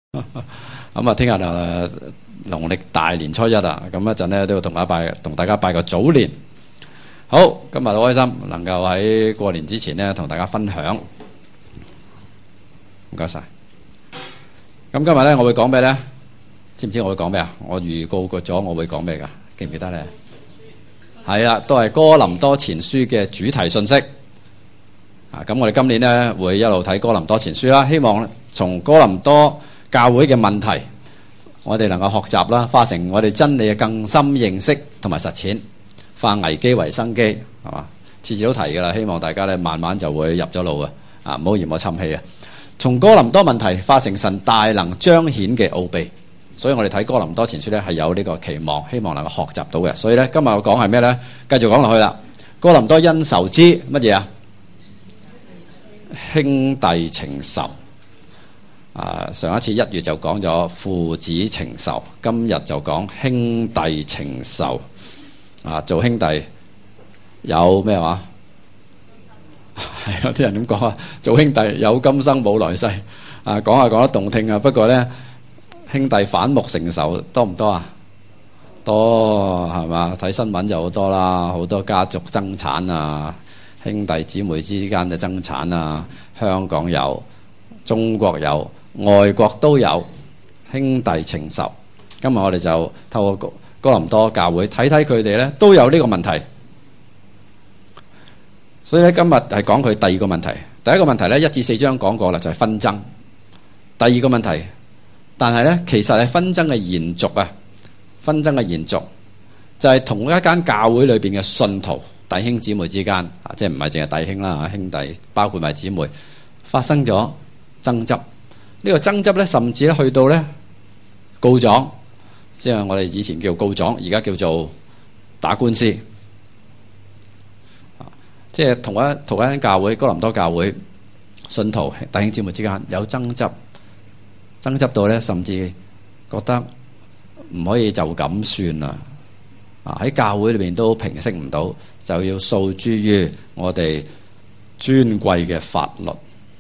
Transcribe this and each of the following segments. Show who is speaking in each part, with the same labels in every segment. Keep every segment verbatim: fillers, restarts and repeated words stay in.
Speaker 1: 咁啊，聽日啊農曆大年初一啊，咁一陣咧都要同大家拜同大家拜個早年。好，今日好開心能夠喺過年之前咧同大家分享。唔該晒。咁今日咧我會講咩咧？知唔知我會講咩啊？我預告過咗我會講咩噶？記唔記得咧？係啦，都係哥林多前書嘅主題信息。啊，咁我哋今年咧會一路睇哥林多前書啦，希望從哥林多教會嘅問題，我哋能夠學習啦，化成我哋真理嘅更深認識同埋實踐，化危機為生機，係嘛？次次都提噶啦，希望大家咧慢慢就會入咗路啊！啊，唔好嫌我侵氣啊！從哥林多問題化成神大能彰顯嘅奧秘，所以我哋睇哥林多前書咧係有呢個期望，希望能夠學習到嘅。所以咧今日我講係咩咧？繼續講落去啦。哥林多恩仇之乜嘢啊？兄弟情仇。啊，上一次一月就講咗父子情仇，今日就講兄弟情仇。啊，做兄弟有咩話？係有啲人咁講啊，做兄弟有今生冇來世。啊，講下講得動聽啊，不過呢，兄弟反目成仇多唔多啊？多係嘛？睇新聞就好多啦，好多家族爭產啊，兄弟姊妹之間嘅爭產啊，香港有，中國有，外國都有兄弟情仇。今日我哋就透過哥林多教會睇睇佢哋咧都有呢個問題，所以咧今日係講佢第二個問題。第一個問題咧一至四章講過啦，就係紛爭。第二個問題，但係咧其實係紛爭嘅延續啊，紛爭嘅延續就係同一間教會裏邊嘅信徒弟兄姊妹之間啊，即係唔係淨係弟兄啦，兄弟包括埋姊妹發生咗爭執。呢個爭執咧，甚至咧去到咧告狀，即係我哋以前叫告狀，而家叫做打官司。即係同一同一間教會，哥林多教會信徒弟兄姊妹之間有爭執，爭執到咧，甚至覺得唔可以就咁算啦。啊，喺教會裏邊都平息唔到，就要訴諸於我哋尊貴嘅法律。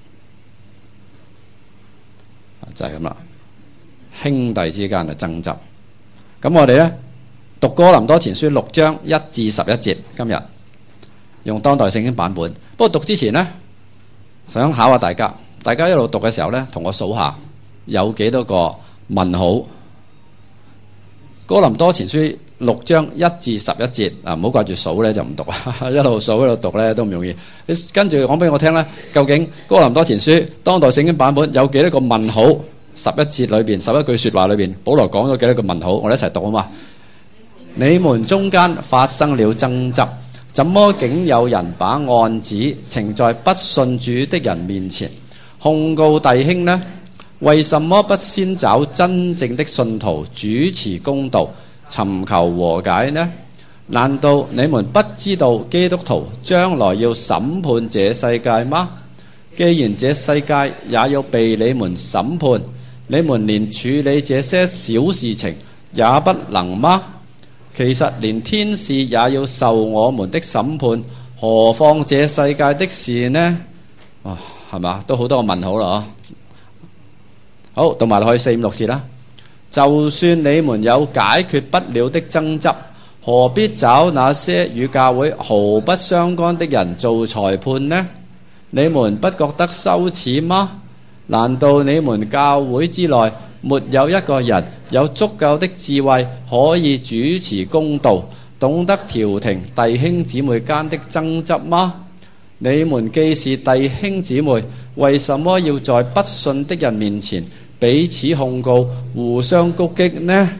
Speaker 1: 就係咁啦，兄弟之間嘅爭執。咁我哋呢讀哥林多前書六章一至十一節，今日用當代聖經版本。不過讀之前呢，想考下大家，大家一路讀嘅時候呢，同我數下有幾多個問號。哥林多前書六章一至十一節啊，唔好掛住數呢就唔讀啊，一路數一路讀呢都唔容易。你跟住講俾我聽呢，究竟哥林多前書當代聖經版本有幾多個問號？十一節裏邊，十一句說話裏邊，保羅講咗幾多個問號？我哋一齊讀啊嘛！你們中間發生了爭執，怎麼竟有人把案子呈在不信主的人面前，控告弟兄呢？為什麼不先找真正的信徒主持公道，尋求和解呢？難道你們不知道基督徒將來要審判這世界嗎？既然這世界也要被你們審判，你們連處理這些小事情也不能嗎？其實連天使也要受我們的審判，何況這世界的事呢？哦，係嘛？都好多個問號啦。好，讀埋落去四五六節啦。就算你們有解決不了的爭執，何必找那些與教會毫不相干的人做裁判呢？你們不覺得羞恥嗎？難道你們教會之內沒有一個人有足夠的智慧可以主持公道，懂得調停弟兄姊妹間的爭執嗎？你們既是弟兄姊妹，為什麼要在不信的人面前彼此控告，互相攻擊呢？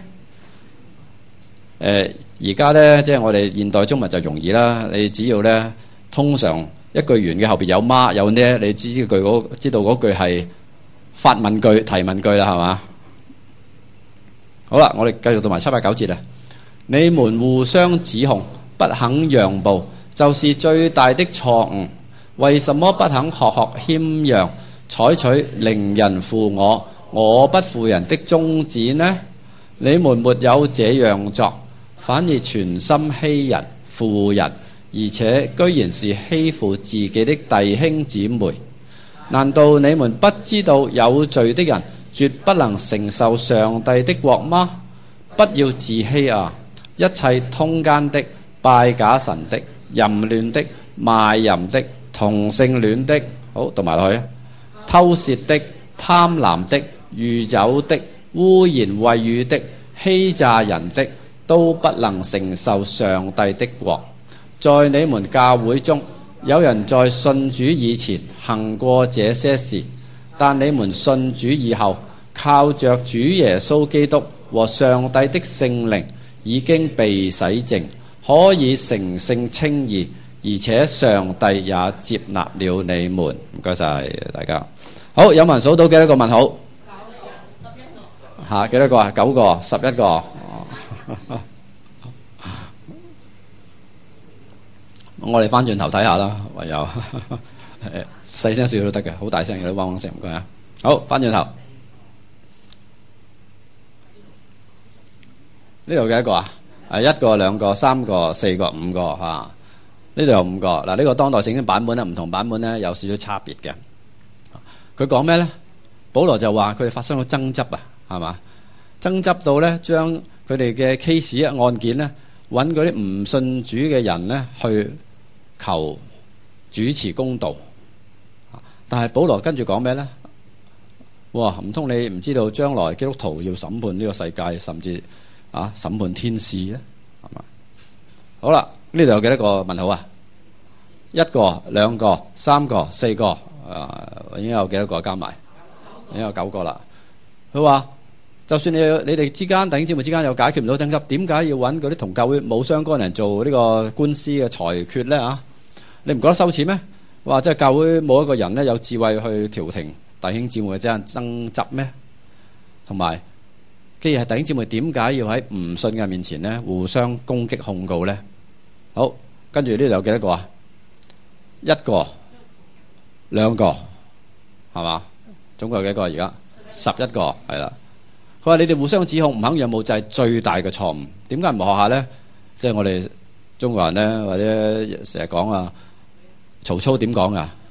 Speaker 1: 誒，而家呢，即係我哋現代中文就容易啦。你只要呢，通常一句完嘅後邊有嗎有呢，你知知句嗰知道嗰句係發問句、提問句啦，係嘛？好啦，我哋繼續讀埋七八九節啦。你們互相指控，不肯讓步，就是最大的錯誤。為什麼不肯學學謙讓，採取寧人負我，我不負人的宗旨呢？你們沒有這樣作，反而全心欺人、負人，而且居然是欺負自己的弟兄姊妹。難道你們不知道有罪的人絕不能承受上帝的國嗎？不要自欺啊！一切通姦的、拜假神的、淫亂的、賣淫的、同性戀的，好讀埋落去，偷竊的、貪婪的、酗酒的、污言穢語的、欺詐人的，都不能承受上帝的國。在你們教會中，有人在信主以前行過這些事，但你們信主以後，靠着主耶穌基督和上帝的聖靈，已經被洗淨，可以成聖稱義，而且上帝也接納了你們。唔該晒大家。好，有冇人數到幾多個問號？嚇，幾多個啊？九個、十一個。我哋翻轉頭睇下啦，唯有細聲少少都得嘅，好大聲有啲嗡嗡聲，唔該啊。好，翻轉頭，呢度幾多個啊？係一個、兩個、三個、四個、五個嚇。呢度有五個。嗱，呢個當代聖經版本咧，唔同版本咧有少少差別嘅。佢講咩咧？保羅就話佢哋發生咗爭執啊，係嘛？爭執到咧，將佢哋嘅 case 案件咧，揾嗰啲唔信主嘅人咧去求主持公道。但係保羅跟住講咩咧？哇！唔通你唔知道將來基督徒要審判呢個世界，甚至啊審判天使咧？係嘛？好啦，呢度有幾多個問號啊？一個、兩個、三個、四個，啊，已經有幾多個加埋？已經有九個啦。佢話：就算你你哋之間弟兄姊妹之間有解決唔到爭執，點解要揾嗰啲同教會冇相干人做呢個官司嘅裁決咧？啊，你唔覺得羞恥咩？話即係教會冇一個人咧有智慧去調停弟兄姊妹之間爭執咩？同埋，既然係弟兄姊妹，點解要喺唔信嘅面前咧互相攻擊控告咧？好，跟住呢度有幾多個啊？一個、兩個，係嘛？總共有幾個而家？十一個，係啦。佢話你哋互相指控唔肯讓步就係最大嘅錯誤。點解唔學下咧？即係我哋中國人咧，或者成日講啊，曹操點講噶？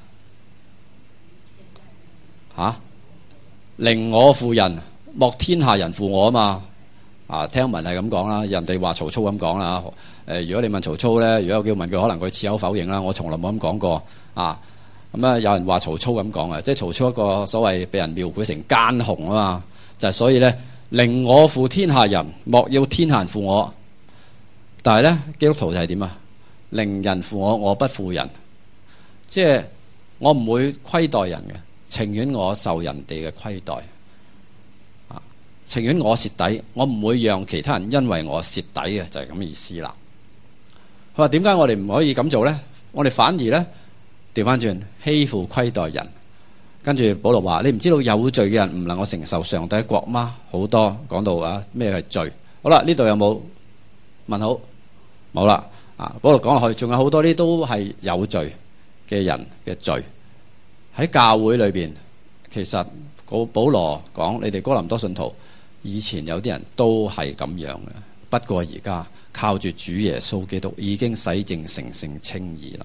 Speaker 1: 吓，寧我負人，莫天下人負我啊嘛。啊，聽聞係咁講啦，人哋話曹操咁講啦。誒，如果你問曹操咧，如果有機會問佢，可能佢矢口否認啦。我從來冇咁講過啊。咁啊，有人話曹操咁講啊，即係曹操一個所謂被人描繪成奸雄啊嘛。就係所以咧，寧我負天下人，莫要天下人負我。但係咧，基督徒就係點啊？寧人負我，我不負人。即係我唔會虧待人嘅，情願我受人哋嘅虧待。啊，情願我蝕底，我唔會讓其他人因為我蝕底嘅，就係咁嘅意思啦。佢話點解我哋唔可以咁做咧？我哋反而咧調翻轉欺負虧待人。跟住保羅話：你唔知道有罪嘅人唔能夠承受上帝嘅國嗎？好多講到啊咩係罪。好啦，呢度有冇問號？冇啦。啊，保羅講落去，仲有好多啲都係有罪嘅人嘅罪。喺教會裏邊，其實個保羅講你哋哥林多信徒以前有啲人都係咁樣嘅，不過而家靠住主耶穌基督已經洗淨成聖稱義啦。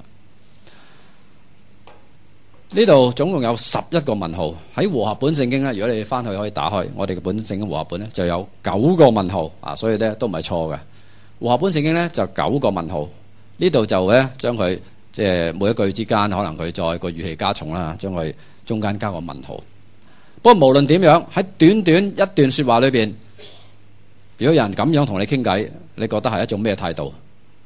Speaker 1: 呢度總共有十一個問號。喺和合本聖經咧，如果你翻去可以打開我哋嘅本聖經和合本咧，就有九個問號啊，所以咧都唔係錯嘅。和合本聖經咧就九個問號，呢度就咧將佢即係每一句之間可能佢再個語氣加重啦，將佢中間加個問號。不過無論點樣，喺短短一段說話裏邊，如果有人咁樣同你傾偈，你覺得係一種咩態度？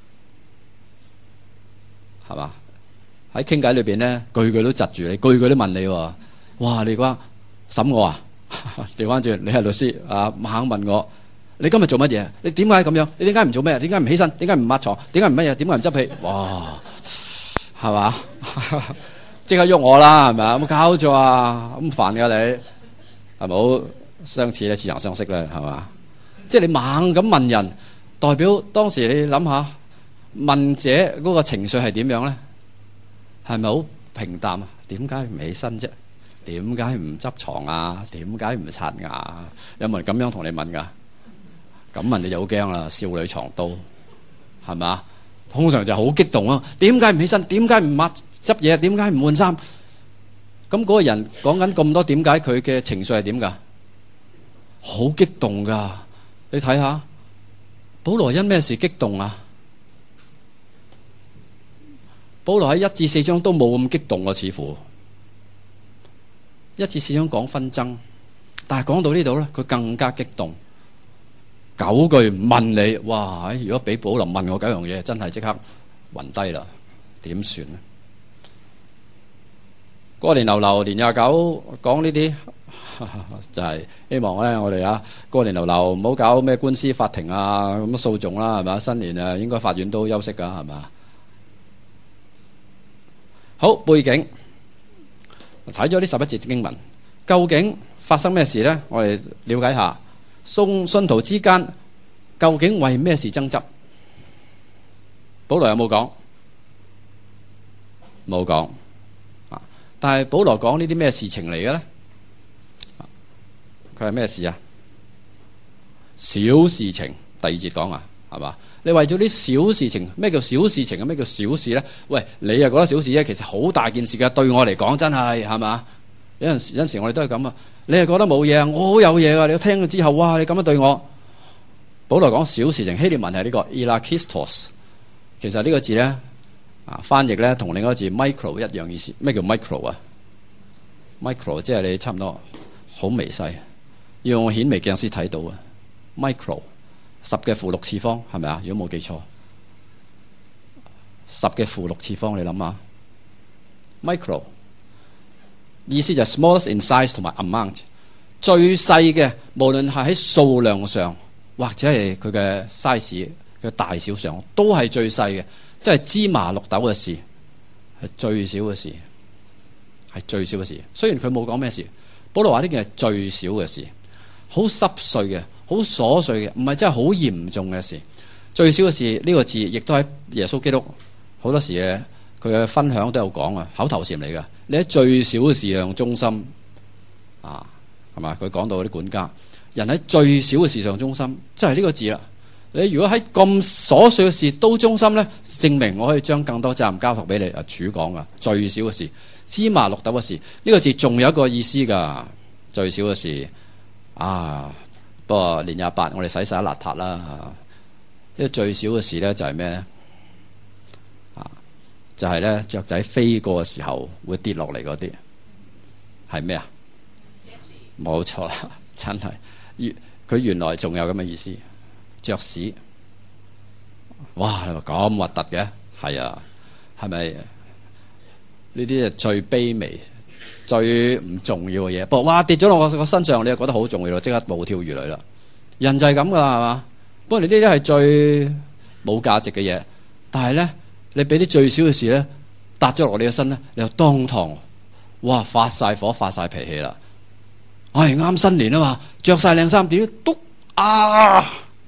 Speaker 1: 係嘛？喺傾偈裏邊咧，句句都窒住你，句句都問你。哇！你話審我啊？調翻轉，你係律師啊，猛問我，你今日做乜嘢？你點解咁樣？你點解唔做咩？點解唔起身？點解唔抹床？點解唔乜嘢？點解唔執被？哇！係嘛？即刻喐我啦，係咪啊？有冇搞錯啊？咁煩噶你，係咪好相似咧？似曾相識咧，係嘛？即係你猛咁問人，代表當時你諗下，問者嗰個情緒係點樣咧？係咪好平淡啊？點解唔起身啫？點解唔執床啊？點解唔刷牙啊？有冇人咁樣同你問噶？咁問你就好驚啦！少女藏刀，係咪啊？通常就好激動啊！點解唔起身？點解唔抹執嘢？點解唔換衫？咁嗰個人講緊咁多，點解佢嘅情緒係點噶？ 好激動噶。你睇下，保羅因咩事激動啊？保羅喺一至四章都冇咁激動啊，似乎一至四章講紛爭，但係講到呢度咧，佢更加激動。九句問你，哇！如果俾保羅問我九樣嘢，真係即刻暈低啦，點算呢？過年流流年廿九講呢啲，就係希望咧，我哋啊過年流流唔好搞咩官司法庭啊咁訴訟啦，係嘛？新年啊，應該法院都休息噶，係嘛？好，背景睇咗呢十一節經文，究竟發生咩事呢？我哋了解下。信信徒之間究竟為咩事爭執？保羅有冇講？冇講。但係保羅講呢啲咩事情嚟嘅咧？佢係咩事啊？小事情。第二節講啊，係嘛？你為咗啲小事情，咩叫小事情啊？咩叫小事咧？喂，你又覺得小事啫，其實好大件事噶。對我嚟講，真係係嘛？有陣時，有陣時我哋都係咁啊。你係覺得冇嘢啊？我好有嘢噶。你聽咗之後，哇！你咁樣對我，保羅講小事情，希臘文係呢個 elakistos。其實呢個字咧，啊翻譯咧同另一個字 micro 一樣意思。咩叫 micro 啊 ？micro 即係你差唔多好微細，要用顯微鏡先睇到啊。micro 十嘅負六次方係咪啊？如果冇記錯，十嘅負六次方，你諗下 micro。意思就係 smallest in size 同埋 amount， 最細嘅，無論係喺數量上或者係佢嘅 size 嘅大小上，都係最細嘅，即係芝麻綠豆嘅事，係最少嘅事，係最少嘅事。雖然佢冇講咩事，保羅話呢件係最少嘅事，好濕碎嘅，好瑣碎嘅，唔係真係好嚴重嘅事。最少嘅事呢個字，亦都喺耶穌基督好多時嘅佢嘅分享都有講啊，口頭禪嚟㗎。你喺最小嘅事上忠心啊，係嘛？佢講到啲管家，人喺最小嘅事上忠心，即係呢個字啦。你如果喺咁瑣碎嘅事都忠心咧，證明我可以將更多責任交託俾你啊。主講啊，最小嘅事，芝麻綠豆嘅事，呢、這個字仲有一個意思㗎。最小嘅事啊，不過年廿八我哋洗晒邋遢啦。呢個最小嘅事咧就係咩咧？就係咧，雀仔飛過嘅時候會跌落嚟嗰啲係咩啊？冇錯啦，真係。佢原來仲有咁嘅意思，雀屎。哇！你話咁核突嘅？係啊，係咪？呢啲係最卑微、最唔重要嘅嘢。不過哇，跌咗落我個身上，你又覺得好重要咯，即刻暴跳如雷啦。人就係咁噶啦，係嘛？不過你呢啲係最冇價值嘅嘢，但係咧。你俾啲最少嘅事咧，搭咗落你嘅身咧，你又當堂，哇！發晒火，發晒脾氣啦！唉、哎，啱新年啊嘛，着晒靚衫，點篤啊！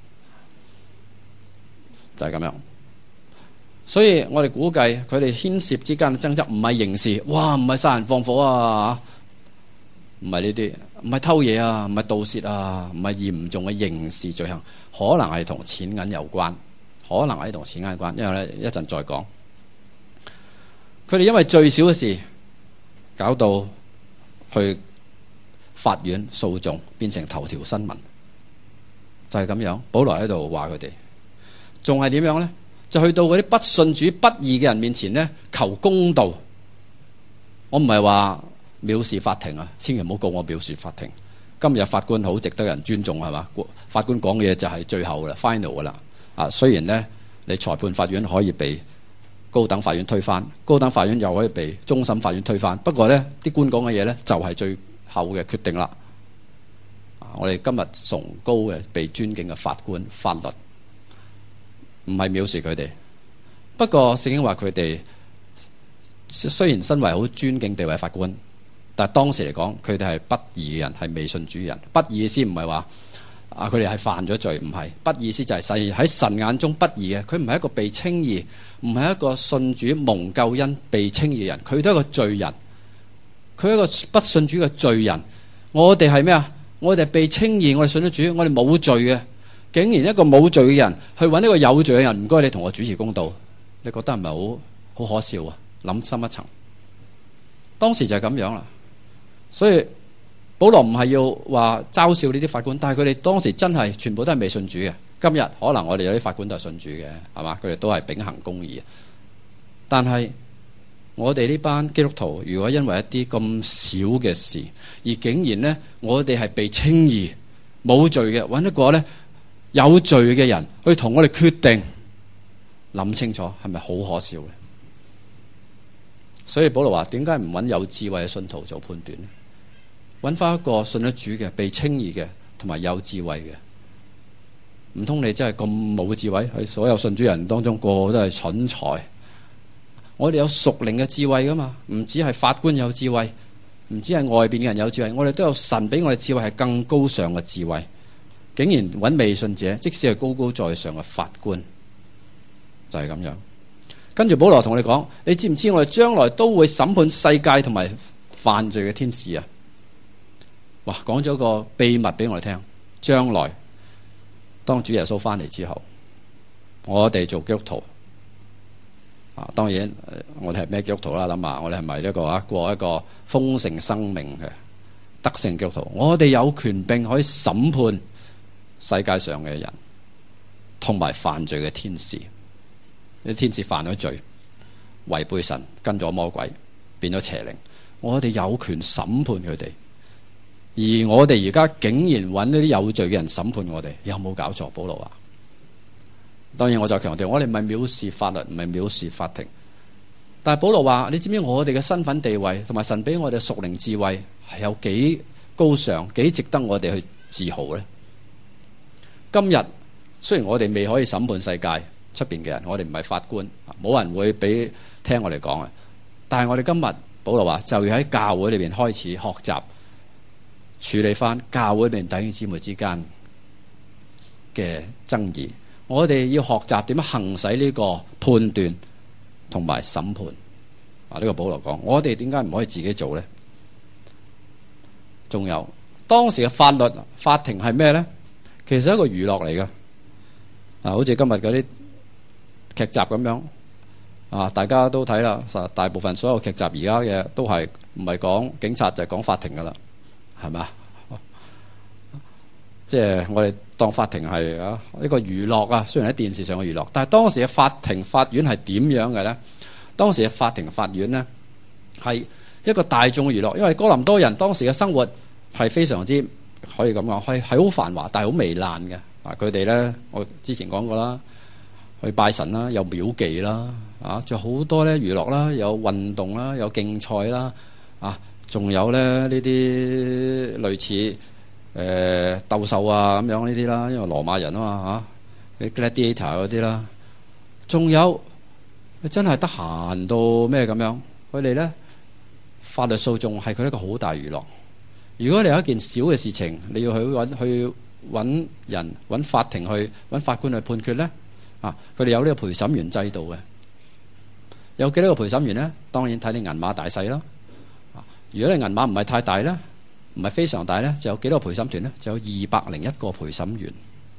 Speaker 1: 就係、是、咁樣。所以我哋估計佢哋牽涉之間嘅爭執唔係刑事，哇！唔係殺人放火啊，唔係呢啲，唔係偷嘢啊，唔係盜竊啊，唔係嚴重嘅刑事罪行，可能係同錢銀有關。可能喺同錢銀有關，因為咧一陣再講。佢哋因為最少嘅事，搞到去法院訴訟，變成頭條新聞，就係、是、咁樣。保羅喺度話佢哋，仲係點樣咧？就去到嗰啲不信主、不義嘅人面前咧，求公道。我唔係話藐視法庭啊，千祈唔好告我藐視法庭。今日法官好值得人尊重，係嘛？法官講嘅嘢就係最後啦 ，final 噶啦。啊，雖然咧，你裁判法院可以被高等法院推翻，高等法院又可以被終審法院推翻。不過咧，啲官講嘅嘢咧就係最後嘅決定啦。啊，我哋今日崇高嘅、被尊敬嘅法官、法律，唔係藐視佢哋。不過聖經話佢哋雖然身為好尊敬地位法官，但係當時嚟講，佢哋係不義嘅人，係未信主嘅人。不義意思唔係話。啊！佢哋係犯咗罪，唔係不義，意思就係細喺神眼中不義嘅。佢唔係一個被稱義，唔係一個信主蒙救恩被稱義嘅人，佢都係一個罪人。佢係一個不信主嘅罪人。我哋係咩啊？我哋被稱義，我哋信咗主，我哋冇罪嘅。竟然一個冇罪嘅人去揾一個有罪嘅人，唔該你同我主持公道，你覺得係咪好好可笑啊？諗深一層，當時就係咁樣啦。所以保羅唔係要話嘲笑呢啲法官，但係佢哋當時真係全部都係未信主嘅。今日可能我哋有啲法官都係信主嘅，係嘛？佢哋都係秉行公義。但係我哋呢班基督徒，如果因為一啲咁少嘅事，而竟然呢，我哋係被稱義冇罪嘅，揾一個呢有罪嘅人去同我哋決定，諗清楚係咪好可笑嘅？所以保羅話：點解唔揾有智慧嘅信徒做判斷呢？揾翻一個信得主嘅、被稱義嘅同埋有智慧嘅。唔通你真係咁冇智慧？喺所有信主人當中，個個都係蠢材。我哋有屬靈嘅智慧噶嘛？唔止係法官有智慧，唔止係外邊嘅人有智慧，我哋都有神俾我哋智慧，係更高尚嘅智慧。竟然揾未信者，即使係高高在上嘅法官，就係咁樣。跟住保羅同我哋講：你知唔知我哋將來都會審判世界同埋犯罪嘅天使啊？哇！講咗個秘密俾我哋聽，將來。當主耶穌翻嚟之後，我哋做基督徒啊，當然我哋係咩基督徒啦？諗下，我哋係咪一個啊過一個豐盛生命嘅得勝基督徒？我哋有權柄可以審判世界上嘅人，同埋犯罪嘅天使。啲天使犯咗罪，違背神，跟咗魔鬼，變咗邪靈。我哋有權審判佢哋。而我哋而家竟然揾呢啲有罪嘅人審判我哋，有冇搞錯？保羅話：當然我就強調，我哋唔係藐視法律，唔係藐視法庭。但係保羅話：你知唔知我哋嘅身份地位同埋神俾我哋嘅屬靈智慧係有幾高尚，幾值得我哋去自豪呢？今日雖然我哋未可以審判世界出邊嘅人，我哋唔係法官，冇人會俾聽我哋講嘅。但係我哋今日保羅話就要喺教會裏邊開始學習。處理翻教會裏面弟兄姊妹之間嘅爭議，我哋要學習點樣行使呢個判斷同埋審判。啊，呢個保羅講，我哋點解唔可以自己做呢？仲有當時嘅法律法庭係咩呢？其實係一個娛樂嚟㗎。啊，好似今日嗰啲劇集咁樣啊，大家都睇啦。大部分所有劇集而家嘅都係唔係講警察就係講法庭㗎啦。係嘛？即係我哋當法庭係啊一個娛樂啊，雖然喺電視上嘅娛樂，但係當時嘅法庭法院係點樣嘅呢？當時嘅法庭法院呢，係一個大眾嘅娛樂，因為哥林多人當時嘅生活係非常之可以咁講，係係好繁華，但係好糜爛嘅。啊，佢哋呢，我之前講過啦，去拜神啦，有廟妓啦，啊，仲有好多呢娛樂啦，有運動啦，有競賽啦，啊。仲有咧呢啲類似誒、呃、鬥獸啊咁樣呢啲啦，因為羅馬人啊嘛嚇，啲 gladiator 嗰啲啦。仲有真係得閒到咩咁樣？佢哋咧法律訴訟係佢一個好大娛樂。如果你有一件小嘅事情，你要去揾去揾人揾法庭去揾法官去判決咧，啊，佢哋有呢個陪審員制度嘅。有幾多個陪審員咧？當然睇你銀碼大細啦。如果你銀碼唔係太大呢，唔係非常大呢，就有幾多個陪審團呢？就有二百零一個陪審員。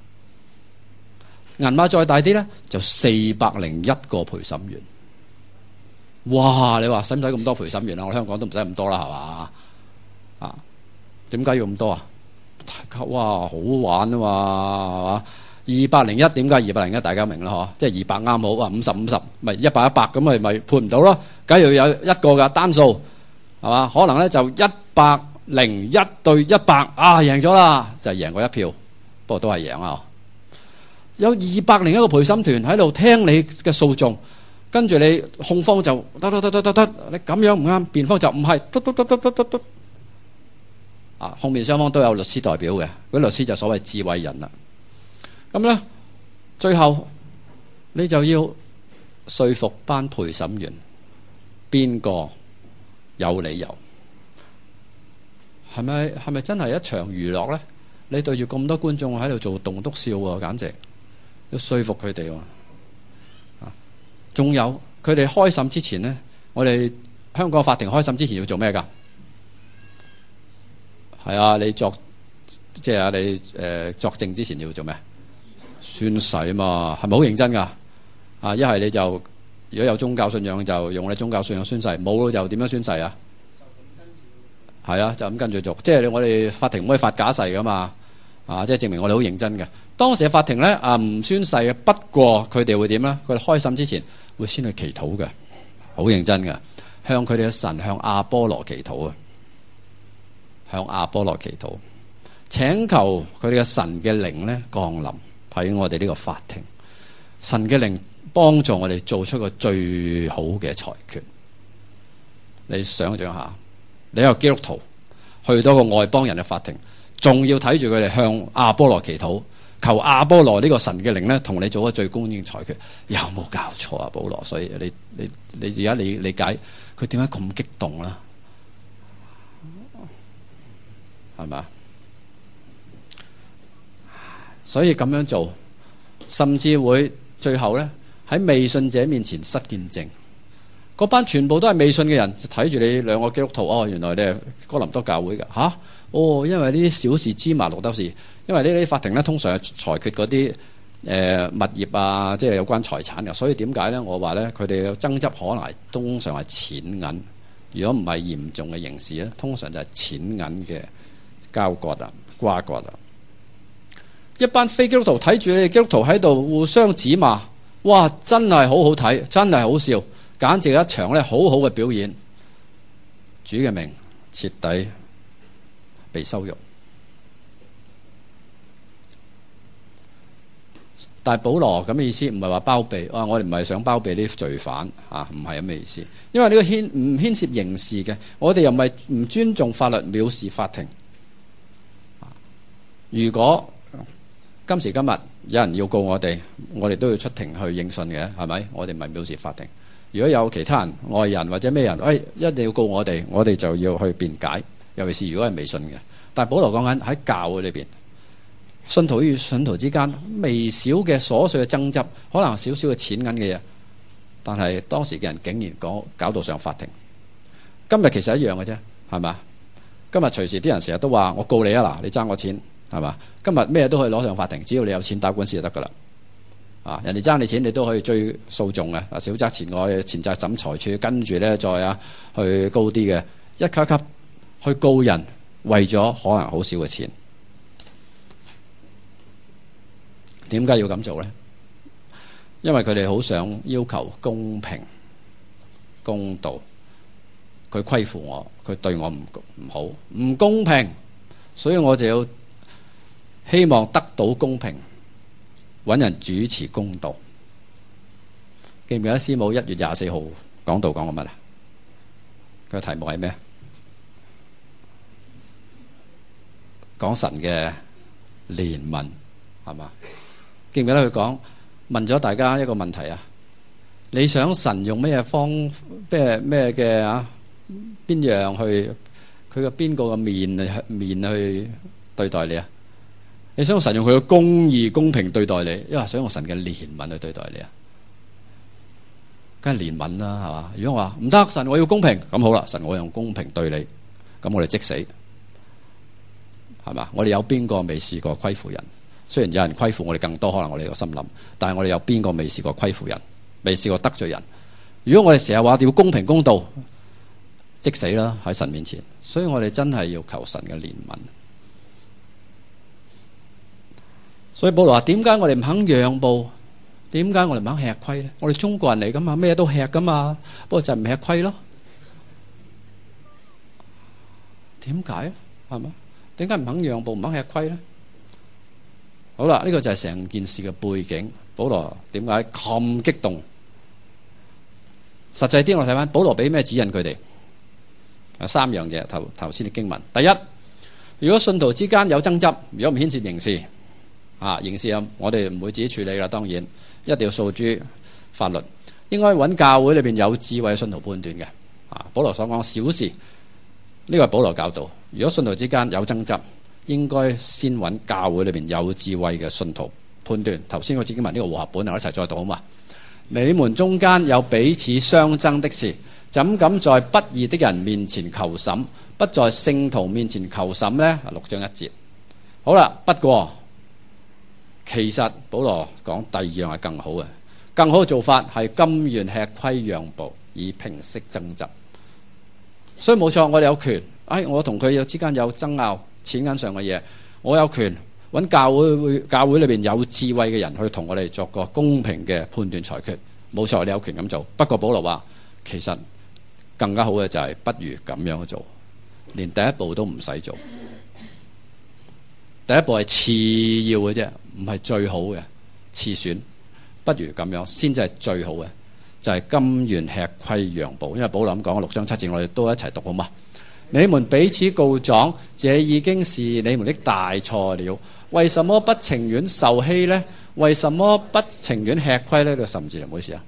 Speaker 1: 銀碼再大啲呢，就四百零一個陪審員。哇！你話使唔使咁多陪審員啊？我香港都唔使咁多啦，係嘛？啊，點解要咁多啊？哇，好玩啊嘛，係嘛？二百零一，點解二百零一？大家明啦，嗬？即係二百啱好啊，五十五十，咪一百一百咁咪咪判唔到咯？假如有一個嘅單數。係嘛？可能咧就一百零一對一百啊，贏咗啦，就係贏過一票，不過都係贏啊！有二百零一個陪審團喺度聽你嘅訴訟，跟住你控方就得得得得得得，你咁樣唔啱，辯方就唔係得得得得得得得啊！控辯雙方都有律師代表嘅，嗰啲律師就所謂智慧人啦。咁咧，最後你就要說服班陪審員邊個有理由，係咪係咪真係一場娛樂呢？你對住咁多觀眾喺度做棟篤笑喎，簡直要說服佢哋喎。仲有佢哋開審之前呢，我哋香港法庭開審之前要做咩㗎？係啊，你作即係啊，你誒、呃、作證之前要做咩？宣誓啊嘛，係咪好認真㗎？啊，一係你就如果有宗教信仰就用你宗教信仰宣誓，冇就點樣宣誓啊？ 係啊，就咁跟住做。即係我哋法庭唔可以發假誓噶嘛，啊，即係證明我哋好認真嘅。當時嘅法庭咧啊唔宣誓嘅，不過佢哋會點咧？佢哋開審之前會先去祈禱嘅，好認真嘅，向佢哋嘅神，向亞波羅祈禱啊，向亞波羅祈禱，請求佢哋嘅神嘅靈咧降臨喺我哋呢個法庭，神嘅靈幫助我哋做出個最好嘅裁決。你想象下，你一個基督徒去到個外邦人嘅法庭，仲要睇住佢哋向亞波羅祈禱，求亞波羅呢個神嘅靈咧同你做個最公正裁決，有冇搞錯啊？保羅，所以你你你而家你理解佢點解咁激動啦？係咪？所以咁樣做，甚至會最後咧喺未信者面前失見證。嗰班全部都係未信嘅人，就睇住你兩個基督徒，哦，原來你係哥林多教會嘅吓，哦，因為呢啲小事芝麻綠豆事，因為呢啲法庭咧通常係裁決嗰啲誒物業啊，即係有關財產嘅，所以點解咧？我話咧，佢哋嘅爭執可能係通常係錢銀，如果唔係嚴重嘅刑事咧，通常就係錢銀嘅交割啊、瓜葛啊。一班非基督徒睇住你哋基督徒喺度互相指罵，哇！真係好好睇，真係好笑。簡直一場咧好好嘅表演，主嘅名徹底被羞辱。但係保羅咁嘅意思唔係話包庇，啊，我哋唔係想包庇呢啲罪犯啊，唔係咁嘅意思。因為呢個牽唔牽涉刑事嘅，我哋又唔係唔尊重法律，藐視法庭。如果今時今日有人要告我哋，我哋都要出庭去應訊嘅，係咪？我哋唔係藐視法庭。如果有其他人外人或者咩人，哎，一定要告我哋，我哋就要去辯解。尤其是如果係未信嘅。但係保羅講緊喺教會裏邊，信徒與信徒之間微小嘅瑣碎嘅爭執，可能少少嘅錢銀嘅嘢，但係當時嘅人竟然講搞到上法庭。今日其實一樣嘅啫，係嘛？今日隨時啲人成日都話我告你啊，嗱，你爭我錢，係嘛？今日咩都可以攞上法庭，只要你有錢打官司就得噶啦。啊！人哋爭你錢，你都可以追訴訟嘅。啊，小則前外前責審裁處，跟住咧再啊去高啲嘅，一級級去告人，為咗可能好少嘅錢。點解要咁做咧？因為佢哋好想要求公平公道。佢虧負我，佢對我唔唔好，唔公平，所以我就要希望得到公平。揾人主持公道。記唔記得師母一月廿四號講道講過乜啊？佢個題目係咩？講神嘅憐憫，係嘛？記唔記得佢講問咗大家一個問題啊？你想神用咩方咩咩嘅啊？邊樣去佢個邊個嘅面面去對待你啊？你想用神用佢嘅公義公平對待你，因為想用神嘅憐憫去對待你啊？梗係憐憫啦，係嘛？如果我話唔得，神我要公平，咁好啦，神我用公平對你，咁我哋即死，係嘛？我哋有邊個未試過虧負人？雖然有人虧負我哋更多，可能我哋個心諗，但係我哋有邊個未試過虧負人，未試過得罪人？如果我哋成日話要公平公道，即死啦喺神面前。所以我哋真係要求神嘅憐憫。所以保羅話：點解我哋唔肯讓步？點解我哋唔肯吃虧咧？我哋中國人嚟噶嘛，咩都吃噶嘛，不過就唔吃虧咯。點解咧？係嘛？點解唔肯讓步，唔肯吃虧咧？好啦，呢個就係成件事嘅背景。保羅點解咁激動？實際啲我睇翻，保羅俾咩指引佢哋？有三樣嘢。頭頭先嘅經文，第一，如果信徒之間有爭執，如果唔牽涉刑事。啊，刑事啊，我哋唔會自己處理啦。當然，一定要訴諸法律，應該揾教會裏邊有智慧嘅信徒判斷嘅。啊，保羅所講小事，呢個係保羅教導。如果信徒之間有爭執，應該先揾教會裏邊有智慧嘅信徒判斷。頭先我自己問呢個和合本，我一齊再讀好嘛？你們中間有彼此相爭的事，怎敢在不義的人面前求審，不在聖徒面前求審呢？六章一節。好啦，不過。其實保羅講第二樣係更好嘅，更好嘅做法係甘願吃虧讓步，以平息爭執。所以冇錯，我哋有權哎，我同佢有之間有爭拗，錢銀上嘅嘢，我有權揾教會會教會裏邊有智慧嘅人去同我哋作個公平嘅判斷裁決。冇錯，你有權咁做。不過保羅話，其實更加好嘅就係不如咁樣做，連第一步都唔使做。第一步係次要嘅啫，唔係最好嘅，次選。不如咁樣先至係最好嘅，就係、是、甘願吃虧讓步。因為保羅咁講，六章七節我哋都一齊讀好嘛？你們彼此告狀，這已經是你們的大錯了。為什麼不情願受欺呢？為什麼不情願吃虧呢？呢個甚至唔好意思啊，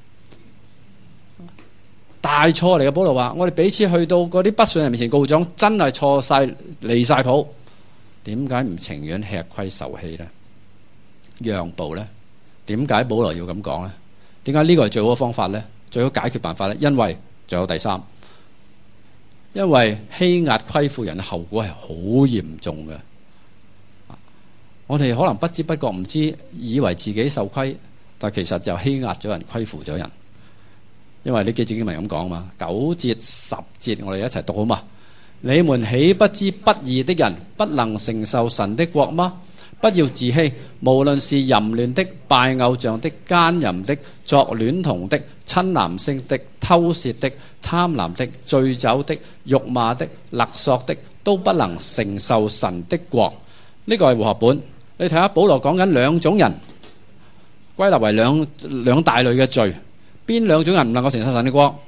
Speaker 1: 大錯嚟嘅。保羅話：我哋彼此去到嗰啲不信人面前告狀，真係錯晒離晒譜。點解唔情願吃虧受欺呢？讓步呢？點解保羅要咁講呢？點解呢個係最好嘅方法呢？最好解決辦法呢？因為仲有第三，因為欺壓虧負人嘅後果係好嚴重嘅。我哋可能不知不覺唔知，以為自己受虧，但其實就欺壓咗人，虧負咗人。因為呢幾節經文咁講嘛，九節十節我哋一齊讀好嘛？你們豈不知不義的人不能承受神的國嗎？不要自欺，無論是淫亂的、拜偶像的、奸淫的、作戀童的、親男性的、偷竊的、貪婪的、醉酒的、辱罵的、勒索的，都不能承受神的國。呢個係和合本。你睇下保羅講緊兩種人，歸納為兩兩大類嘅罪。邊兩種人唔能夠承受神的國？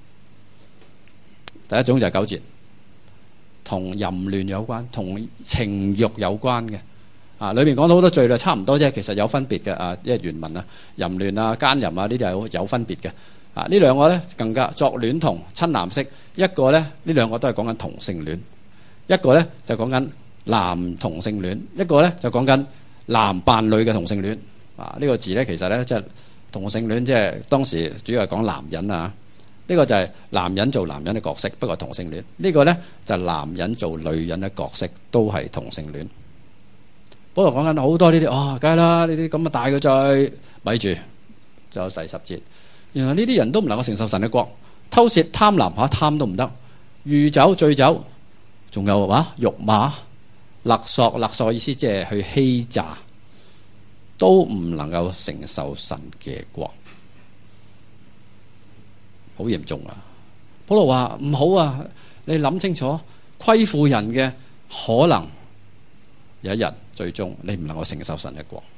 Speaker 1: 第一種就係九節，同淫亂有關，同情慾有關嘅。啊，裏面講到好多罪類差唔多啫，其實有分別嘅。啊，因為原文啊，淫亂啊、奸淫啊呢啲係有分別嘅。啊，呢兩個呢，更加作戀童、親男色，一個呢，呢兩個都係講緊同性戀，一個呢，就講緊男同性戀，一個呢就講緊男扮女嘅同性戀。啊，呢個字呢，其實呢，即係同性戀，即係當時主要係講男人啊。呢個就係男人做男人嘅角色，不過同性戀。呢個呢，就係男人做女人嘅角色，都係同性戀。保羅講緊好多呢啲，哦，梗係啦，呢啲咁嘅大嘅罪，咪住。仲有第十節，原來呢啲人都唔能夠承受神嘅國，偷竊、貪婪嚇貪都唔得，酗酒、醉酒。仲有話辱罵、勒索，勒索嘅意思即係去欺詐，都唔能夠承受神嘅國，好嚴重啊！保羅話唔好啊，你諗清楚，虧負人嘅可能有一日最終你唔能夠承受神嘅國，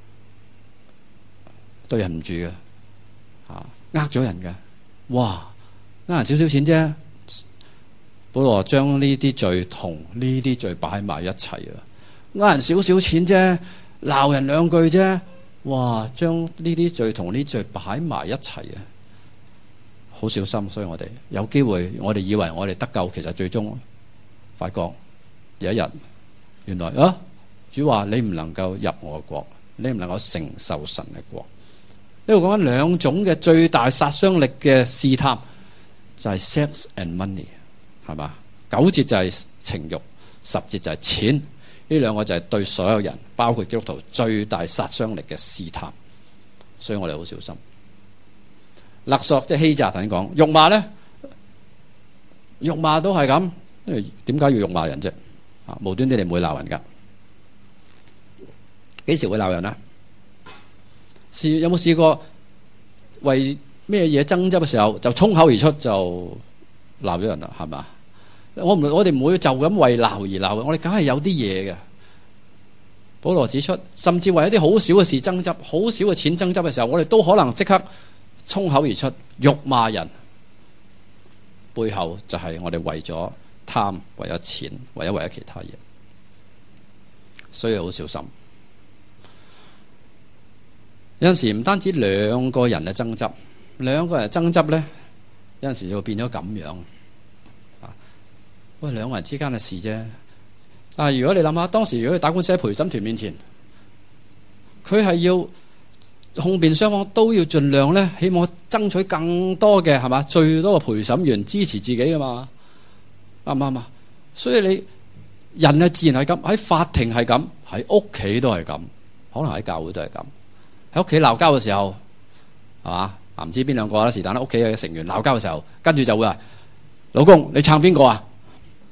Speaker 1: 對人唔住嘅，啊，呃咗人嘅，哇，呃人少少錢啫。保羅將呢啲罪同呢啲罪擺埋一齊啊！呃人少少錢啫，鬧人兩句啫，哇！將呢啲罪同呢啲罪擺埋一齊啊！好小心，所以我哋有機會，我哋以為我哋得救，其實最終發覺有一日，原來啊，主話你唔能夠入我嘅國，你唔能夠承受神嘅國。呢度講緊兩種嘅最大殺傷力嘅試探，就係 sex and money。係嘛？九節就係情慾，十節就係錢。呢兩個就係對所有人，包括基督徒最大殺傷力嘅試探。所以我哋好小心。勒索即係欺詐，頭先講辱罵咧，辱罵都係咁。因為點解要辱罵人啫？啊，無端端你唔會鬧人㗎。幾時會鬧人啊？試有冇試過為咩嘢爭執嘅時候就衝口而出就鬧咗人啦？係嘛？我唔我哋唔會就咁為鬧而鬧，我哋梗係有啲嘢嘅。保羅指出，甚至為一啲好少嘅事爭執、好少嘅錢爭執嘅時候，我哋都可能即刻衝口而出辱罵人，背後就係我哋為咗貪、為咗錢、為咗為咗其他嘢，所以好小心。有陣時唔單止兩個人嘅爭執，兩個人爭執咧，有陣時就會變咗咁樣。喂，兩個人之間嘅事啫。但係如果你諗下，當時如果佢打官司喺陪審團面前，佢係要控辯雙方都要盡量咧，希望爭取更多嘅係嘛，最多嘅陪審員支持自己噶嘛，啱唔啱啊？所以你人啊，自然係咁，喺法庭係咁，喺屋企都係咁，可能喺教會都係咁。喺屋企鬧交嘅時候，係嘛？啊，唔知邊兩個啦，是但啦，屋企嘅成員鬧交嘅時候，跟住就會話：老公，你撐邊個啊？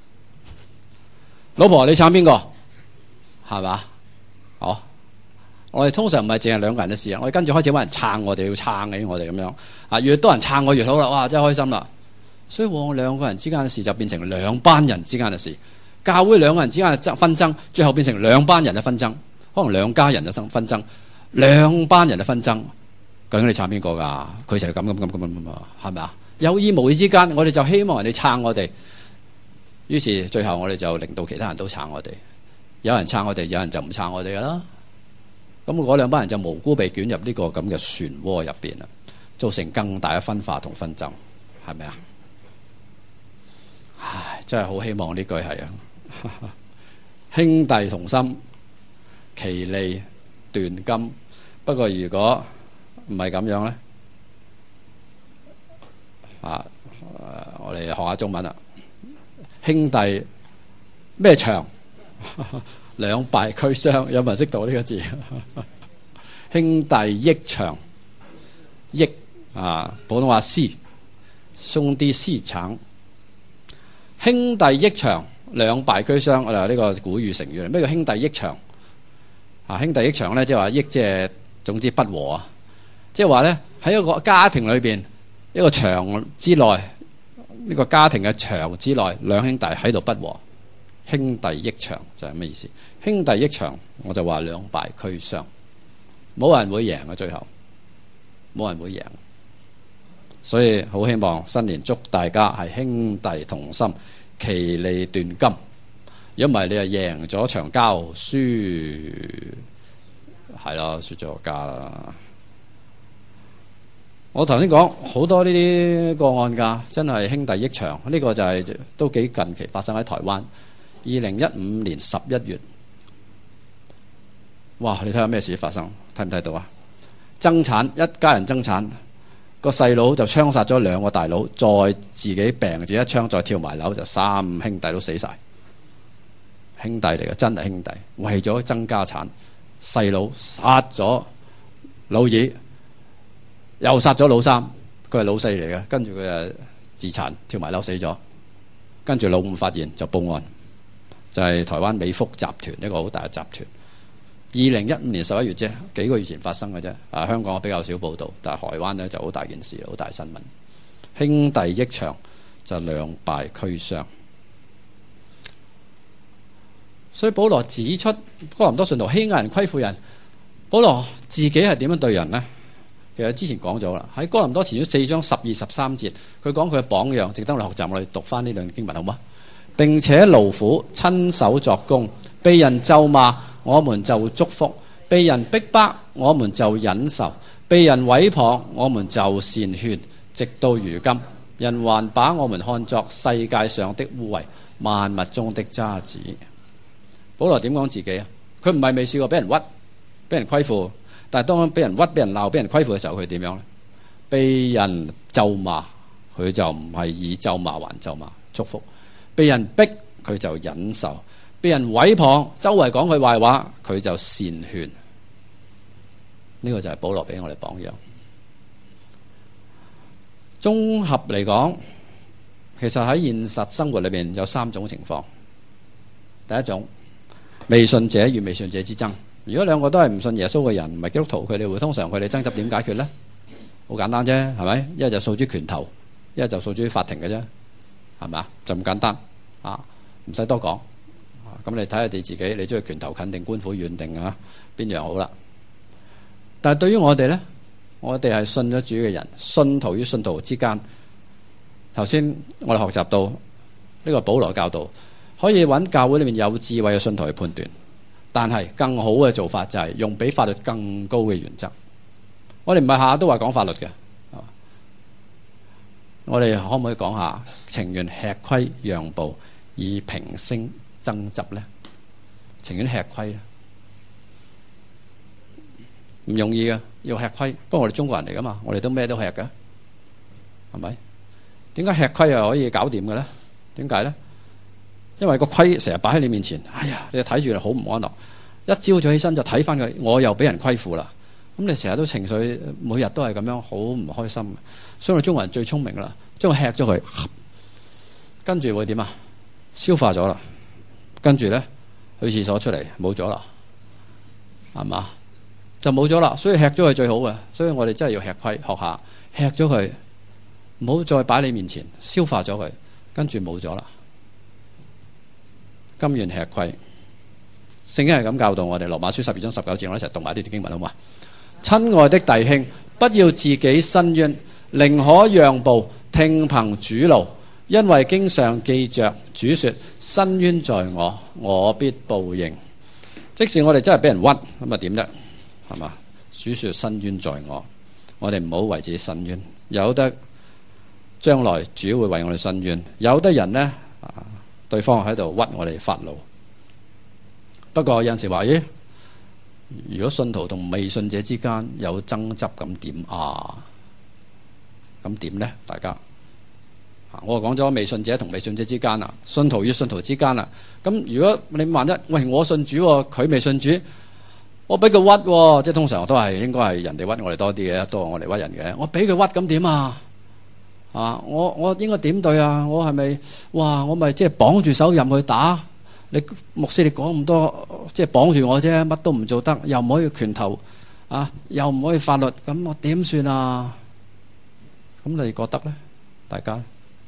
Speaker 1: 老婆你撐邊個？係嘛？好，我哋通常唔係淨係兩個人嘅事啊，我哋跟住開始揾人撐我哋，要撐起我哋咁樣啊，越多人撐我越好啦，哇，真係開心啦！所以往往兩個人之間嘅事就變成兩班人之間嘅事，教會兩個人之間嘅紛爭，最後變成兩班人嘅紛爭，可能兩家人嘅紛爭，兩班人嘅紛爭，究竟你撐邊個㗎？佢就係咁咁咁咁咁啊，係咪啊？有意無意之間，我哋就希望人哋撐我哋，於是最後我哋就令到其他人都撐我哋，有人撐我哋，有人就唔撐我哋㗎啦。咁嗰兩班人就無辜被捲入呢個咁嘅漩渦入邊啦，造成更大嘅分化同紛爭，係咪啊？唉，真係好希望呢句係啊，兄弟同心，其利斷金。不過如果唔係咁樣咧，啊，我哋學下中文啦。兄弟咩長？兩敗俱傷，有冇人識到呢個字？兄弟益長，益啊，普通話師，兄弟師長。兄弟益長，兩敗俱傷。我哋呢個古語成語嚟。咩叫兄弟益長？啊，兄弟益長咧，即係話益，即係總之不和啊。即係話咧，喺一個家庭裏邊，一個牆之內，呢個家庭嘅牆之內，兩兄弟喺度不和。兄弟益長就係咩意思？兄弟益長，我就話兩敗俱傷，冇人會贏嘅，最後冇人會贏。所以好希望新年祝大家係兄弟同心，其利斷金。如果唔係，你就贏咗場交，輸係咯，輸咗家啦。我頭先講好多呢啲個案㗎，真係兄弟益長。呢、這個就係、是、都幾近期發生喺台灣。二零一五年十一月，哇！你睇下咩事發生？睇唔睇到啊？爭產，一家人爭產，個細佬就槍殺咗兩個大佬，再自己病住一槍，再跳埋樓，就三兄弟都死晒。兄弟嚟嘅，真係兄弟，為咗爭家產，細佬殺咗老二，又殺咗老三，佢係老四嚟嘅，跟住佢就自殘跳埋樓死咗，跟住老五發現就報案。就係台灣美福集團，一個好大嘅集團。二零一五年十一月啫，幾個月前發生嘅啫。啊，香港比較少報導，但係台灣呢就好大件事，好大新聞。兄弟益長就兩敗俱傷。所以保羅指出哥林多信徒欺壓人、虧負人。保羅自己係點樣對人呢？其實之前講咗啦，喺哥林多前書四章十二十三節，佢講佢嘅榜樣，值得我哋學習。我哋讀翻呢兩經文好嗎？並且勞苦親手作工，被人咒罵，我們就祝福；被人逼迫，我們就忍受；被人毀謗，我們就善勸。直到如今，人還把我們看作世界上的污穢，萬物中的渣滓。保羅點講自己啊？佢唔係未試過俾人屈、俾人虧負，但係當俾人屈、俾人鬧、俾人虧負嘅時候，佢點樣呢？被人咒罵，佢就唔係以咒罵還咒罵，祝福。被人逼，佢就忍受；被人毀謗，周圍講佢壞話，佢就善勸。呢、這個就係保羅俾我哋榜樣。綜合嚟講，其實喺現實生活裏面有三種情況。第一種，未信者與未信者之爭。如果兩個都係唔信耶穌嘅人，唔係基督徒，佢哋會通常佢哋爭執點解決呢？好簡單啫，係咪？一係就訴諸拳頭，一係就訴諸法庭嘅啫，係咪啊？就咁簡單。啊，唔使多講，咁你睇下你自己，你中意拳頭近定官府遠定啊？邊樣好啦？但係對於我哋呢，我哋係信咗主嘅人，信徒與信徒之間，頭先我哋學習到呢個保羅教導，可以揾教會裏面有智慧嘅信徒去判斷，但係更好嘅做法就係用比法律更高嘅原則。我哋唔係下下都話講法律嘅，我哋可唔可以講下情願吃虧讓步以平息爭執呢？情願吃虧咧，唔容易嘅，要吃虧。不過我哋中國人嚟噶嘛，我哋都咩都吃嘅，係咪？點解吃虧又可以搞掂嘅呢？點解呢？因為個虧成日擺喺你面前，哎呀，你睇住好唔安樂。一朝早起身就睇翻佢，我又俾人虧負啦。咁你成日都情緒，每日都係咁樣，好唔開心。所以我哋中國人最聰明啦，將佢吃咗佢，跟住會點啊？消化咗啦， 跟住呢，去廁所出嚟冇咗啦，係嘛？就冇咗啦。所以吃咗佢最好嘅。所以我哋真係要吃虧，學下吃咗佢，唔好再擺你面前，消化咗佢，跟住冇咗啦。甘願吃虧，聖經係咁教導我哋。羅馬書十二章十九節，我一齊讀埋呢段經文好嘛？親愛的弟兄，不要自己申冤，寧可讓步，聽憑主怒，因為經上記着主說：申冤在我，我必報應。即使我哋真係俾人屈，咁啊點啫？係嘛？主說申冤在我，我哋唔好為自己申冤。有得將來主會為我哋申冤，有得人呢，啊，對方喺度屈我哋發怒。不過有陣時話，咦？如果信徒同未信者之間有爭執，咁點啊？咁點呢？大家，我講咗未信者同未信者之間啊，信徒與信徒之間啊。咁如果你萬一喂我信主，佢未信主，我俾佢屈，即係通常都係應該係人哋屈我哋多啲嘅，多過我哋屈人嘅。我俾佢屈咁點啊？啊，我我應該點對啊？我係咪哇？我咪即係綁住手入去打？你牧師你講咁多，即係綁住我啫，乜都唔做得，又唔可以拳頭啊，又唔可以法律，咁我點算啊？咁你覺得呢？大家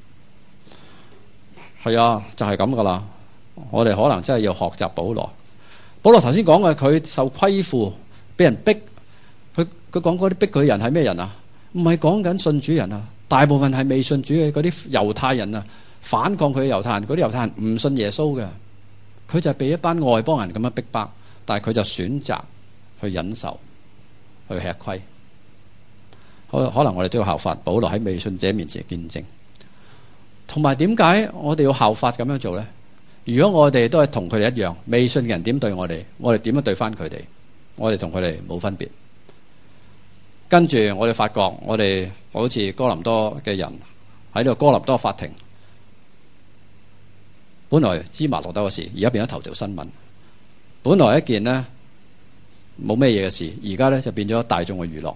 Speaker 1: 係啊，就係咁噶啦。我哋可能真係要學習保羅。保羅頭先講嘅，佢受虧負，俾人逼，佢佢講嗰啲逼佢人係咩人啊？唔係講緊信主人啊，大部分係未信主嘅嗰啲猶太人啊，反抗佢嘅猶太人，嗰啲猶太人唔信耶穌嘅。佢就係被一班外邦人咁樣逼迫，但係佢就選擇去忍受，去吃虧。可可能我哋都要效法保羅喺未信者面前嘅見證。同埋點解我哋要效法咁樣做呢？如果我哋都係同佢哋一樣，未信嘅人點對我哋，我哋點樣對翻佢哋？我哋同佢哋冇分別。跟住我哋發覺，我哋好似哥林多嘅人喺呢個哥林多法庭。本來芝麻綠豆嘅事，而家變咗頭條新聞。本來一件呢冇咩嘢嘅事，而家呢就變咗大眾嘅娛樂。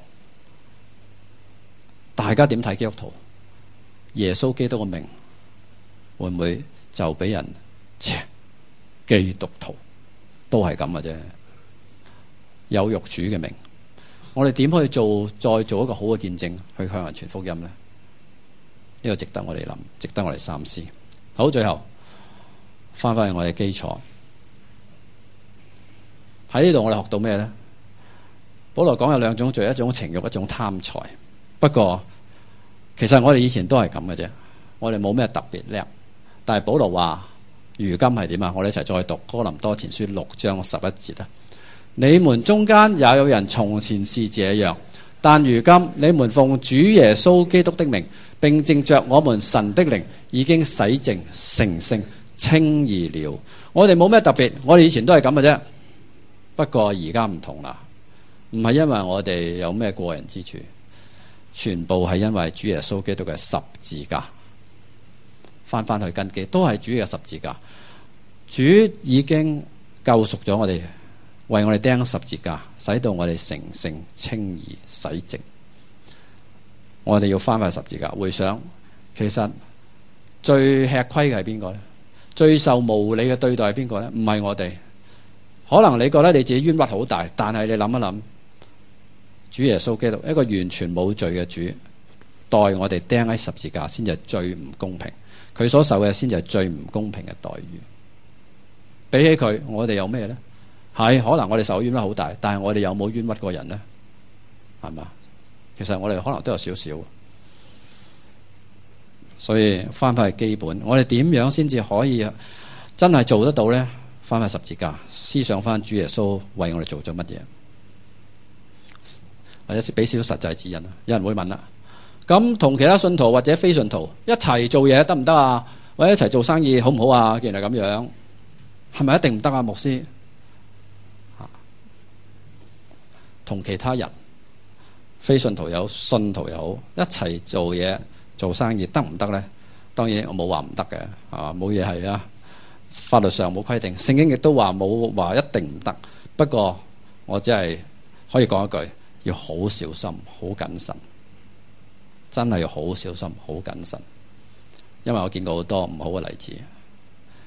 Speaker 1: 大家點睇基督徒？耶穌基督嘅名會唔會就俾人切？基督徒都係咁嘅啫，有辱主嘅名。我哋點可以做再做一個好嘅見證，去向人傳福音呢？呢個值得我哋諗，值得我哋三思。好，最後。翻返去我哋基礎喺呢度，我哋學到咩呢？保羅講有兩種罪，一種情慾，一種貪財。不過其實我哋以前都係咁嘅啫，我哋冇咩特別叻。但係保羅話如今係點啊？我哋一齊再讀哥林多前書六章十一節啊！你們中間也有人從前是這樣，但如今你們奉主耶穌基督的名，並藉着我們神的靈，已經洗淨成聖。稱義了。我哋冇咩特別，我哋以前都係咁嘅啫。不過而家唔同啦，唔係因為我哋有咩過人之處，全部係因為主耶穌基督嘅十字架。翻翻去根基，都係主嘅十字架。主已經救贖咗我哋，為我哋釘十字架，使到我哋成聖、稱義、洗淨。我哋要翻返十字架，回想其實最吃虧嘅係邊個呢？最受無理嘅對待係邊個呢？唔係我哋。可能你覺得你自己冤屈好大，但係你諗一諗，主耶穌基督一個完全冇罪嘅主，代我哋釘喺十字架，先至係最唔公平。佢所受嘅先至係最唔公平嘅待遇。比起佢，我哋有咩呢？係可能我哋受冤屈好大，但係我哋有冇冤屈過人呢？係嘛？其實我哋可能都有少少。所以翻返去基本，我哋點樣先至可以真係做得到呢？翻返十字架，思想翻主耶穌為我哋做咗乜嘢，或者俾少少實際指引啦。有人會問啦，咁同其他信徒或者非信徒一齊做嘢得唔得啊？或者一齊做生意好唔好啊？既然係咁樣，係咪一定唔得啊？牧師，同其他人非信徒有信徒又好，一齊做嘢做生意得唔得呢？當然我冇話唔得嘅，啊冇嘢係啊，法律上冇規定，聖經亦都話冇話一定唔得。不過我只係可以講一句，要好小心，好謹慎，真係要好小心，好謹慎，因為我見過好多唔好嘅例子。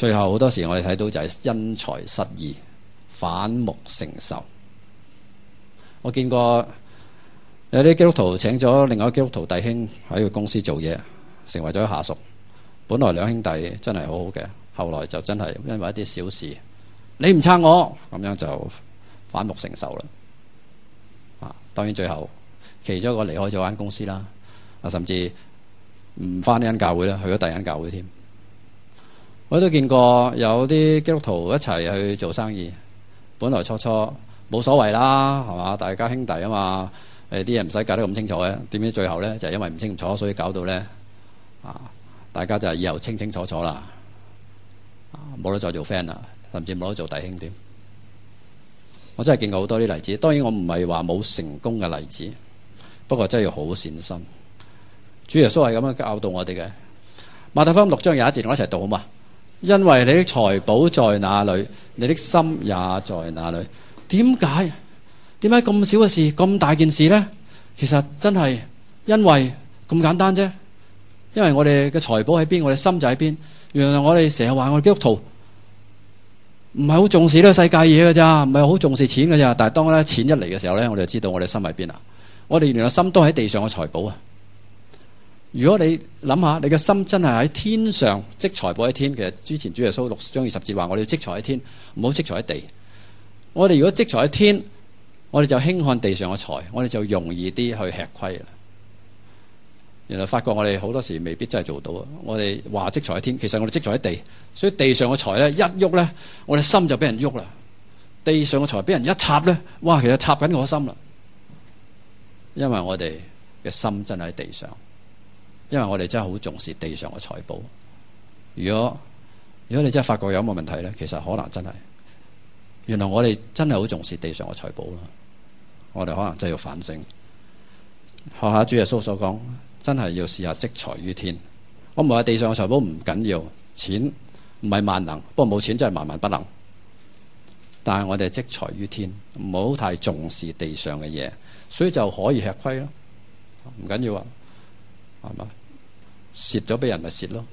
Speaker 1: 最後好多時我哋睇到就係因財失義，反目成仇。我見過有啲基督徒請咗另外一個基督徒弟兄喺佢公司做嘢，成為咗下屬。本來兩兄弟真係好好嘅，後來就真係因為一啲小事，你唔撐我，咁樣就反目成仇啦。啊，當然最後其中一個離開咗間公司啦，啊，甚至唔返呢間教會啦，去咗第二間教會添。我都見過有啲基督徒一齊去做生意，本來初初冇所謂啦，係嘛？大家兄弟啊嘛，誒啲嘢唔使搞得咁清楚嘅。點知最後呢，就係因為唔清楚，所以搞到呢，啊，大家就係以後清清楚楚啦，冇得再做 friend 啦，甚至冇得做弟兄添。我真係見過好多啲例子。當然我唔係話冇成功嘅例子，不過真係要好善心。主耶穌係咁樣教導我哋嘅。馬太福音六章廿一節，我一齊讀好嘛？因為你的財寶在哪裏，你的心也在哪裏。點解？點解咁少嘅事，咁大件事呢？其實真係因為咁簡單啫。因為我哋嘅財寶喺邊，我哋心就喺邊。原來我哋成日話我哋基督徒唔係好重視呢個世界嘢㗎咋，唔係好重視錢㗎咋。但係當咧錢一嚟嘅時候呢，我哋就知道我哋心喺邊啦。我哋原來心都喺地上嘅財寶啊！如果你諗下，你嘅心真係喺天上，積財寶喺天。其實之前主耶穌六章二十節話，我哋要積財喺天，唔好積財喺地。我哋如果積財喺天，我哋就輕看地上嘅財，我哋就容易啲去吃虧啦。原來發覺我哋好多時未必真係做到啊！我哋話積財喺天，其實我哋積財喺地，所以地上嘅財咧一喐咧，我哋心就俾人喐啦。地上嘅財俾人一插咧，哇！其實插緊我心啦，因為我哋嘅心真係喺地上。因為我哋真係好重視地上嘅財寶。如果如果你真係發覺有冇問題呢，其實可能真係，原來我哋真係好重視地上嘅財寶啦。我哋可能真係要反省，學下主耶穌所講，真係要試下積財於天。我唔係話地上嘅財寶唔緊要，錢唔係萬能，不過冇錢真係萬萬不能。但係我哋積財於天，唔好太重視地上嘅嘢，所以就可以吃虧咯。唔緊要啊，係嘛？蝕咗俾人咪蝕咯。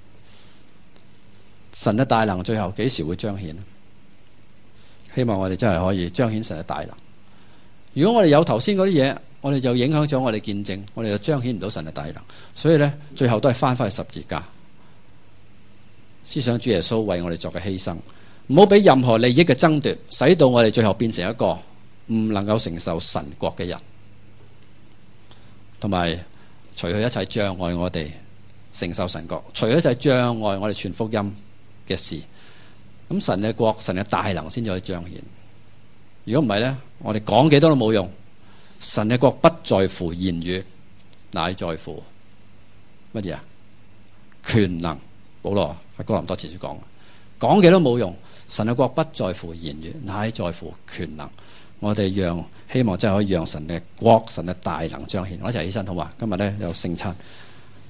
Speaker 1: 神嘅大能最後幾時會彰顯？希望我哋真係可以彰顯神嘅大能。如果我哋有頭先嗰啲嘢，我哋就影響咗我哋見證，我哋就彰顯唔到神嘅大能。所以呢，最後都係翻返去十字架，思想主耶穌為我哋作嘅犧牲，唔好俾任何利益嘅爭奪，使到我哋最後變成一個唔能夠承受神國嘅人，同埋除去一切障礙我哋承受神國，除咗一切障礙我哋傳福音嘅事，咁神嘅國、神嘅大能先至可以彰顯。如果唔係呢，我哋講幾多都冇用。神嘅國不在乎言語，乃在乎乜嘢啊？權能。保羅喺哥林多前書講，講幾多冇用。神嘅國不在乎言語，乃在乎權能。我哋讓希望真係可以讓神嘅國、神嘅大能彰顯。我一齊起身好嘛？今日呢有聖餐。